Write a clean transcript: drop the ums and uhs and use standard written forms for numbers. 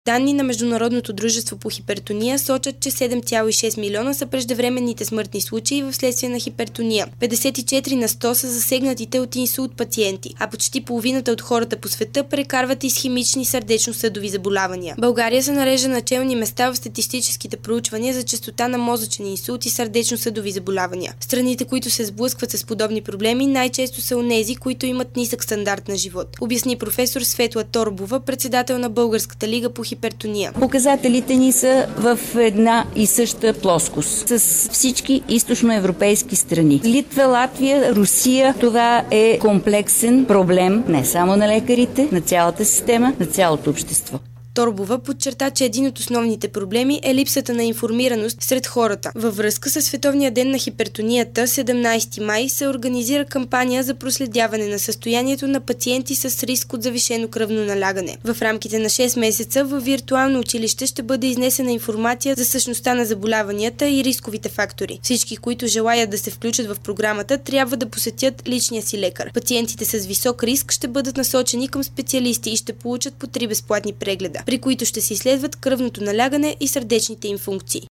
Данни на Международното дружество по хипертония сочат, че 7,6 милиона са преждевременните смъртни случаи вследствие на хипертония. 54 на 100 са засегнатите от инсулт пациенти, а почти половината от хората по света прекарват исхемични сърдечно-съдови заболявания. България се нарежда на челни места в статистическите проучвания за честота на мозъчен инсулт и сърдечно-съдови заболявания. Страните, които се сблъскват с подобни проблеми, най-често са онези, които имат нисък стандарт на живот, обясни професор Светла Торбова, председател на Българската лига по хипертония. Показателите ни са в една и съща плоскост с всички източноевропейски страни. Литва, Латвия, Русия. Това е комплексен проблем не само на лекарите, на цялата система, на цялото общество. Торбова подчерта, че един от основните проблеми е липсата на информираност сред хората. Във връзка с Световния ден на хипертонията, 17 май, се организира кампания за проследяване на състоянието на пациенти с риск от завишено кръвно налягане. В рамките на 6 месеца във виртуално училище ще бъде изнесена информация за същността на заболяванията и рисковите фактори. Всички, които желаят да се включат в програмата, трябва да посетят личния си лекар. Пациентите с висок риск ще бъдат насочени към специалисти и ще получат по 3 безплатни прегледа, при които ще се изследват кръвното налягане и сърдечните им функции.